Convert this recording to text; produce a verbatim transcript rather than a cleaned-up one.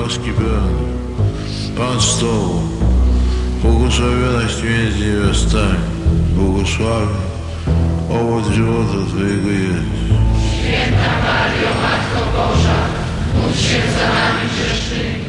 łaski pełny, Pan z Tobą, błogosławionaś Ty między niewiastami, błogosławiony owoc żywota Twojego Jezus. Święta Maryjo, Matko Boża, módl się za nami grzesznymi,